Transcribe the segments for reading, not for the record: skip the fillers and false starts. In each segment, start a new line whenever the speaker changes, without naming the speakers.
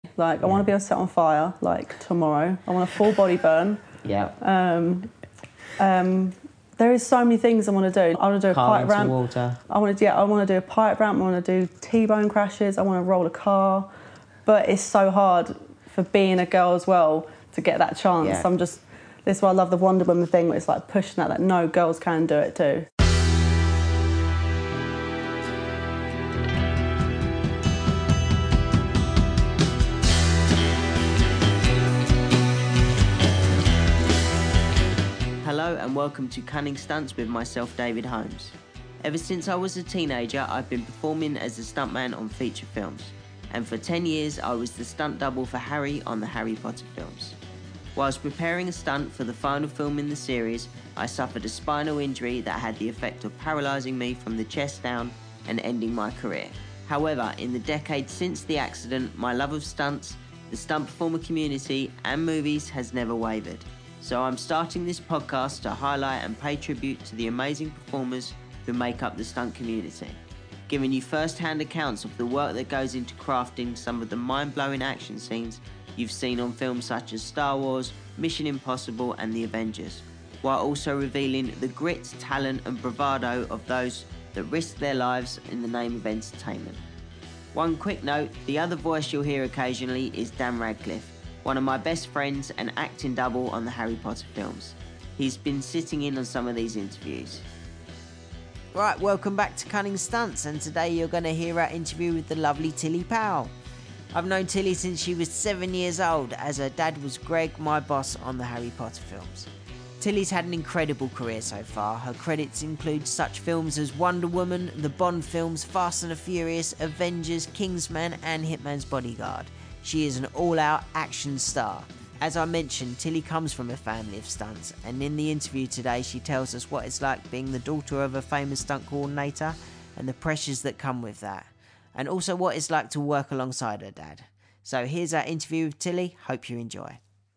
Like, I want to be able to set on fire, like, tomorrow. I want a full body burn.
Yeah.
There is so many things I want to do. I want to do a
Car
pipe
into
ramp.
water.
I want to do a pipe ramp. I want to do T-bone crashes. I want to roll a car. But it's so hard for being a girl as well to get that chance.
Yeah.
This is why I love the Wonder Woman thing, where it's like pushing that no, girls can do it too.
Hello and welcome to Cunning Stunts with myself, David Holmes. Ever since I was a teenager, I've been performing as a stuntman on feature films, and for 10 years I was the stunt double for Harry on the Harry Potter films. Whilst preparing a stunt for the final film in the series, I suffered a spinal injury that had the effect of paralysing me from the chest down and ending my career. However, in the decades since the accident, my love of stunts, the stunt performer community and movies has never wavered. So I'm starting this podcast to highlight and pay tribute to the amazing performers who make up the stunt community, giving you first-hand accounts of the work that goes into crafting some of the mind-blowing action scenes you've seen on films such as Star Wars, Mission Impossible and The Avengers, while also revealing the grit, talent and bravado of those that risk their lives in the name of entertainment. One quick note, the other voice you'll hear occasionally is Dan Radcliffe, one of my best friends and acting double on the Harry Potter films. He's been sitting in on some of these interviews. Right, welcome back to Cunning Stunts, and today you're going to hear our interview with the lovely Tilly Powell. I've known Tilly since she was 7 years old, as her dad was Greg, my boss on the Harry Potter films. Tilly's had an incredible career so far. Her credits include such films as Wonder Woman, the Bond films, Fast and the Furious, Avengers, Kingsman and Hitman's Bodyguard. She is an all-out action star. As I mentioned, Tilly comes from a family of stunts, and in the interview today she tells us what it's like being the daughter of a famous stunt coordinator and the pressures that come with that, and also what it's like to work alongside her dad. So here's our interview with Tilly. Hope you enjoy.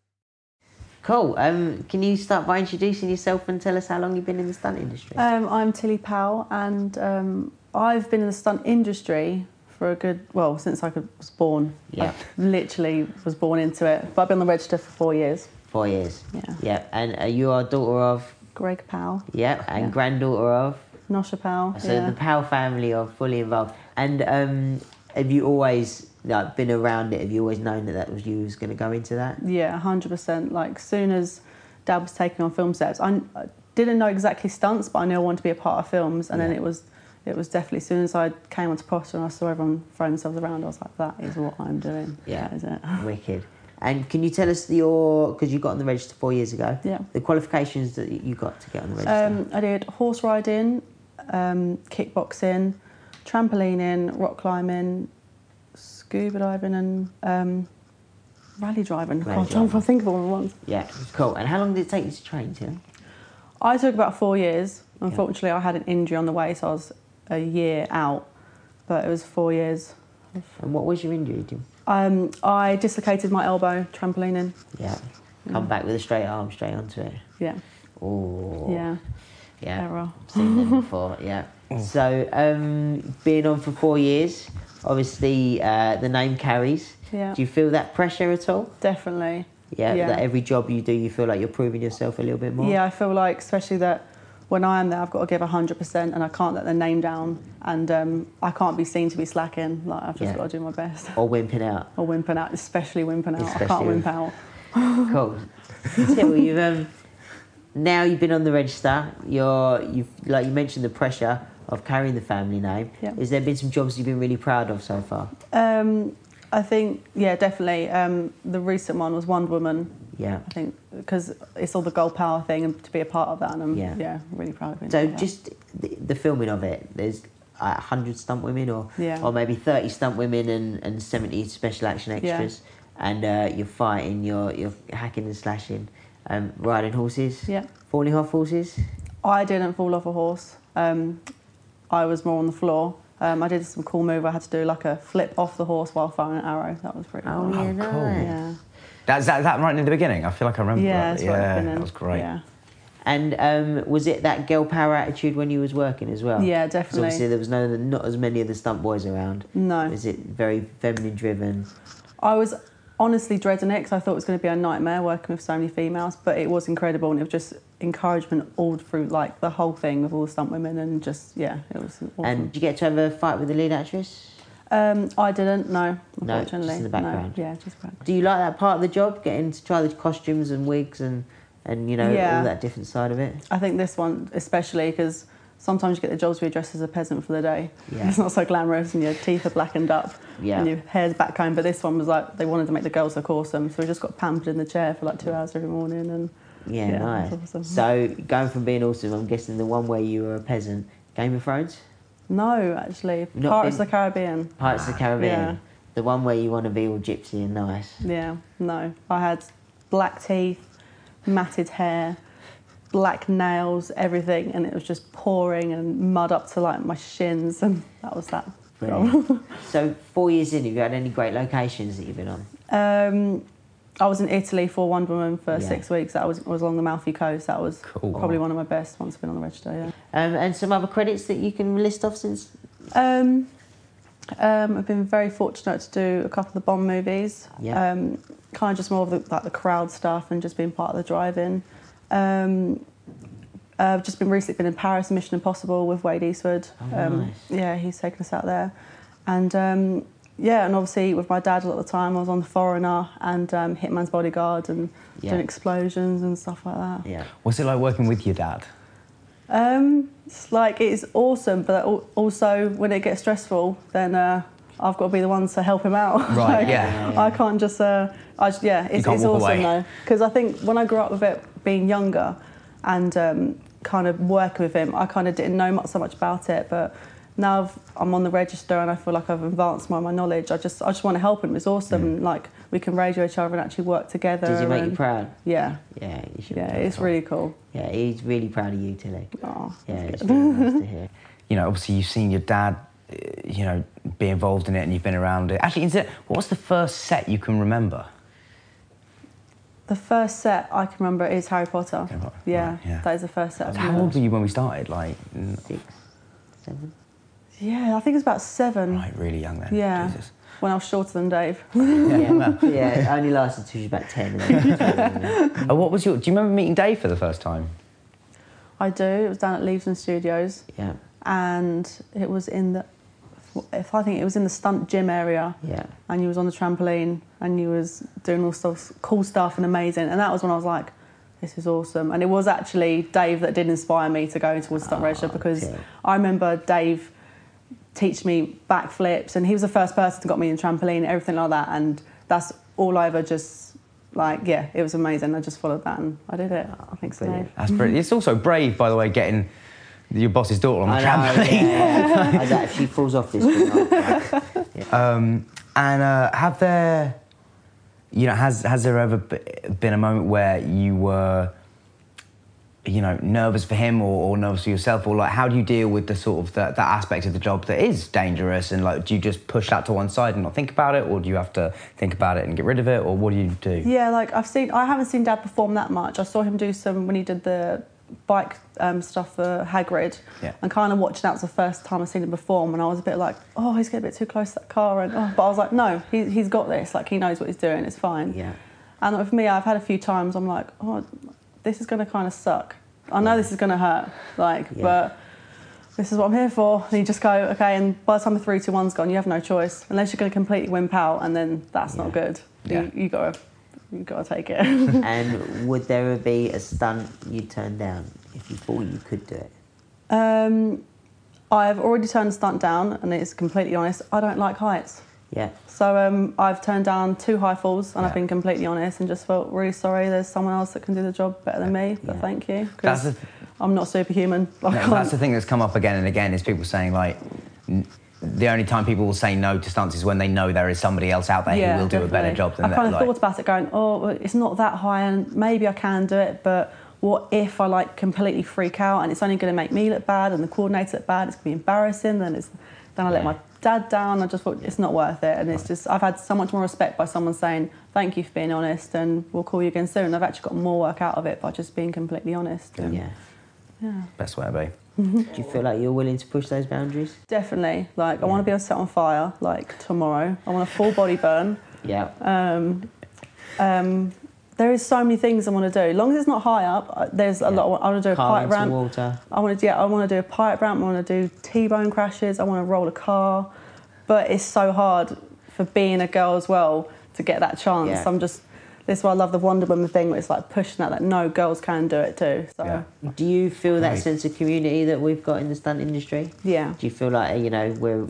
Cool. Can you start by introducing yourself and tell us how long you've been in the stunt industry?
I'm Tilly Powell, and I've been in the stunt industry for since I was born.
Yeah.
I literally was born into it. But I've been on the register for 4 years.
4 years.
Yeah.
Yeah. And you are daughter of?
Greg Powell.
Yeah. And granddaughter of?
Nosha Powell.
So the Powell family are fully involved. And have you always been around it? Have you always known that was you was going to go into that?
Yeah, 100%. Like, soon as Dad was taking on film sets, I didn't know exactly stunts, but I knew I wanted to be a part of films. And then it was definitely, as soon as I came onto Potter and I saw everyone throwing themselves around, I was like, that is what I'm doing.
Yeah,
that is it.
Wicked. And can you tell us because you got on the register 4 years ago, the qualifications that you got to get on the register?
I did horse riding, kickboxing, trampolining, rock climbing, scuba diving and rally driving. I'm trying to think of all at once.
Yeah, cool. And how long did it take you to train, Tilly?
I took about 4 years. Unfortunately, I had an injury on the way, so I was a year out, but it was 4 years.
And what was your injury, Jim?
I dislocated my elbow trampolining.
Yeah. Come back with a straight arm straight onto it.
Yeah.
Oh.
Yeah.
Yeah.
Error.
Seen them before, yeah. So, being on for 4 years, obviously the name carries.
Yeah.
Do you feel that pressure at all?
Definitely.
Yeah, that every job you do, you feel like you're proving yourself a little bit more?
Yeah, I feel like, especially that when I am there, I've got to give 100% and I can't let the name down, and I can't be seen to be slacking. Like, I've just got to do my best.
Or wimping out.
Or wimping out, especially wimping out. I can't wimp out.
Cool. Till, now you've been on the register, you've like you mentioned the pressure of carrying the family name.
Yeah.
Has there been some jobs you've been really proud of so far?
I think, yeah, definitely. The recent one was Wonder Woman.
Yeah.
I think because it's all the Gold Power thing, and to be a part of that, and I'm really proud of it.
So just the filming of it, there's 100 stunt women or maybe 30 stunt women and 70 special action extras, and you're fighting, you're hacking and slashing, riding horses, falling off horses.
I didn't fall off a horse. I was more on the floor. I did some cool move. I had to do like a flip off the horse while firing an arrow. That was pretty cool.
Yeah,
nice.
Cool.
Yeah.
That right in the beginning? I feel like I remember that.
It's right at the beginning.
That was great.
Yeah.
And was it that girl power attitude when you was working as well?
Yeah, definitely.
'Cause obviously there was not as many of the stunt boys around.
No.
Is it very feminine driven?
I was honestly dreading it because I thought it was going to be a nightmare working with so many females, but it was incredible, and it was just encouragement all through like the whole thing with all the stunt women, and just it was awesome.
And did you get to have a fight with the lead actress?
I didn't, no, unfortunately.
No, just in the background.
No, yeah, just background.
Do you like that part of the job, getting to try the costumes and wigs and all that different side of it?
I think this one especially, because sometimes you get the jobs where you're dressed as a peasant for the day.
Yeah.
It's not so glamorous, and your teeth are blackened up, and your hair's back combed. But this one was like, they wanted to make the girls look awesome, so we just got pampered in the chair for like 2 hours every morning. And
yeah, nice. Awesome. So going from being awesome, I'm guessing the one where you were a peasant, Game of Thrones?
No, actually, Pirates of the Caribbean.
Pirates of the Caribbean.
Yeah.
The one where you want to be all gypsy and nice.
Yeah, no. I had black teeth, matted hair, black nails, everything, and it was just pouring and mud up to like my shins, and that was that.
So 4 years in, have you had any great locations that you've been on?
I was in Italy for Wonder Woman for 6 weeks. That was along the Amalfi Coast. That was probably one of my best once I've been on the register, yeah. And
some other credits that you can list off since?
I've been very fortunate to do a couple of the Bond movies.
Yeah.
Kind of just more of the crowd stuff and just being part of the drive-in. I've just recently been in Paris, Mission Impossible with Wade Eastwood.
Oh, nice.
Yeah, he's taken us out there. And and obviously with my dad a lot of the time, I was on The Foreigner and Hitman's Bodyguard and doing explosions and stuff like that.
Yeah.
What's it like working with your dad?
It's awesome, but also when it gets stressful, then I've got to be the one to help him out.
Right,
I can't just, it's awesome though. Because I think when I grew up with it being younger and kind of working with him, I kind of didn't know so much about it, but now I'm on the register and I feel like I've advanced my knowledge. I just want to help him. It's awesome. Like we can radio each other and actually work together.
Does he make you proud?
Yeah.
Yeah, you should.
Yeah, it's really cool.
Yeah, he's really proud of you, Tilly.
Oh,
yeah, it's really nice to hear.
Obviously you've seen your dad, be involved in it, and you've been around it. Actually, what was the first set you can remember?
The first set I can remember is Harry Potter. Yeah,
right, yeah.
That is the first set.
How old were you when we started? Like
6, 7?
Yeah, I think it was about 7.
Right, really young then.
Yeah.
Jesus.
When I was shorter than Dave.
Yeah, it only lasted till she was about 10.
Do you remember meeting Dave for the first time?
I do. It was down at Leavesden Studios.
Yeah.
And it was in the stunt gym area.
Yeah.
And you was on the trampoline and you was doing all stuff, cool stuff and amazing. And that was when I was like, this is awesome. And it was actually Dave that did inspire me to go towards stunt register, because I remember Dave teach me backflips, and he was the first person to got me in trampoline, everything like that. And that's all I ever just, it was amazing. I just followed that and I did it. I think so. Dave.
That's brilliant. It's also brave, by the way, getting your boss's daughter on the trampoline.
Yeah. She falls off this thing.
Have there, has there ever been a moment where you were, nervous for him or nervous for yourself, or how do you deal with the sort of that aspect of the job that is dangerous, and do you just push that to one side and not think about it, or do you have to think about it and get rid of it, or what do you do?
Yeah, I haven't seen Dad perform that much. I saw him do some when he did the bike stuff for Hagrid, and kind of watching that was the first time I've seen him perform, and I was a bit like, oh, he's getting a bit too close to that car, but I was like, no, he's got this, he knows what he's doing, it's fine.
Yeah.
And for me, I've had a few times I'm like, oh, this is going to kind of suck. I know this is going to hurt, but this is what I'm here for. And you just go, okay, and by the time the 3, 2, 1's gone, you have no choice, unless you're going to completely wimp out, and then that's not good.
Yeah.
You got to take it.
And would there ever be a stunt you'd turn down if you thought you could do it?
I've already turned a stunt down, and it's completely honest, I don't like heights.
Yeah.
So I've turned down 2 high falls, and I've been completely honest and just felt really sorry there's someone else that can do the job better than me, but thank you, because I'm not superhuman.
That's the thing that's come up again and again, is people saying, the only time people will say no to stunts is when they know there is somebody else out there who will do a better job than
that. I kind of thought about it going, well, it's not that high, and maybe I can do it, but what if I completely freak out and it's only going to make me look bad and the coordinator look bad, it's going to be embarrassing, then I let my dad down. I just thought it's not worth it, and it's just, I've had so much more respect by someone saying thank you for being honest and we'll call you again soon. I've actually got more work out of it by just being completely honest.
Yeah.
Best way to be.
Do you feel like you're willing to push those boundaries?
Definitely. I want to be able to set on fire tomorrow. I want a full body burn.
Yeah.
There is so many things I want to do. As long as it's not high up, there's a lot. I want to do a pipe ramp.
Water.
I want to do a pipe ramp. I want to do T-bone crashes. I want to roll a car, but it's so hard for being a girl as well to get that chance.
Yeah.
This is why I love the Wonder Woman thing, where it's like pushing that no, girls can do it too. So.
Yeah.
Do you feel that sense of community that we've got in the stunt industry?
Yeah.
Do you feel like we're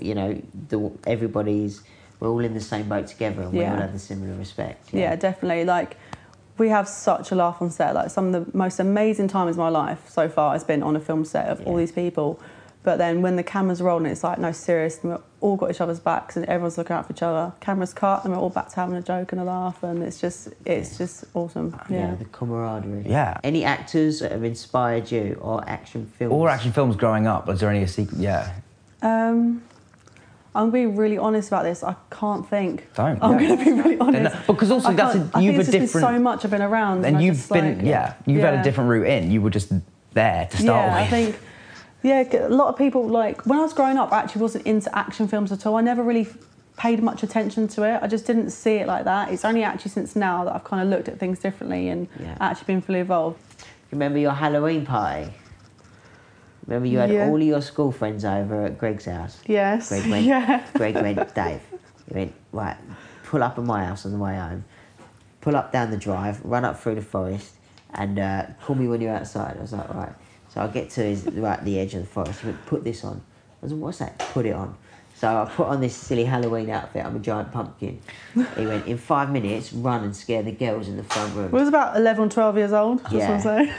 we're all in the same boat together and we all have the similar respect?
Yeah, definitely. Like, we have such a laugh on set. Like, some of the most amazing times of my life so far has been on a film set of all these people. But then when the camera's rolling, it's like, no, serious, and we've all got each other's backs and everyone's looking out for each other. Camera's cut and we're all back to having a joke and a laugh, and it's just awesome. Yeah,
the camaraderie.
Yeah.
Any actors that have inspired you, or action films?
Or action films growing up? Was there any sequel? Yeah.
I'm being really honest about this. I can't think.
Don't.
I'm going to be really honest.
Because also
I think it's just been so much I've been around.
And you've been, you've had a different route in. You were just there to start with.
I think, a lot of people, like, when I was growing up, I actually wasn't into action films at all. I never really paid much attention to it. I just didn't see it like that. It's only actually since now that I've kind of looked at things differently and actually been fully involved.
Remember your Halloween party? Remember you had all of your school friends over at Greg's house?
Yes.
Greg went, Dave, he went, right, pull up at my house on the way home, pull up down the drive, run up through the forest, and call me when you're outside. I was like, right. So I get to the edge of the forest. He went, put this on. I was like, what's that? Put it on. So I put on this silly Halloween outfit. I'm a giant pumpkin. He went, in 5 minutes, run and scare the girls in the front room.
I was about 11 or 12 years old.
Yeah.
That's what I'm saying.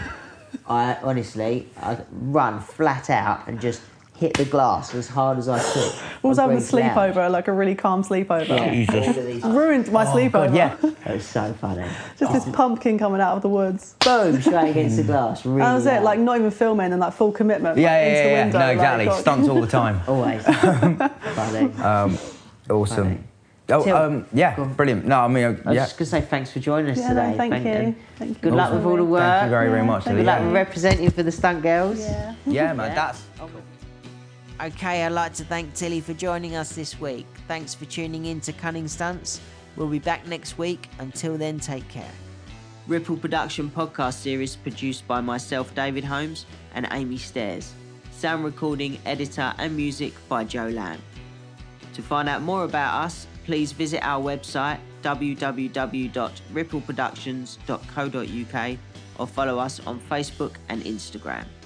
I run flat out and just hit the glass as hard as I could.
I was having a sleepover, like a really calm sleepover.
Yeah.
Ruined my sleepover.
God, yeah.
It was so funny.
Just this pumpkin coming out of the woods.
Boom, straight against the glass. Really
that was
loud.
it, like not even filming and like full commitment. Into the window.
No, exactly.
Like,
Stunts all the time.
Always. Funny.
Awesome.
Funny.
Brilliant. No, I mean,
I was just going to say thanks for joining us today.
No, thank you.
Good luck with all the work.
Thank you very much.
Good luck with representing for the stunt girls.
Yeah, man, that's cool.
Okay, I'd like to thank Tilly for joining us this week. Thanks for tuning in to Cunning Stunts. We'll be back next week. Until then, take care. Ripple Production podcast series produced by myself, David Holmes, and Amy Stairs. Sound recording, editor and music by Joe Lamb. To find out more about us, please visit our website www.rippleproductions.co.uk or follow us on Facebook and Instagram.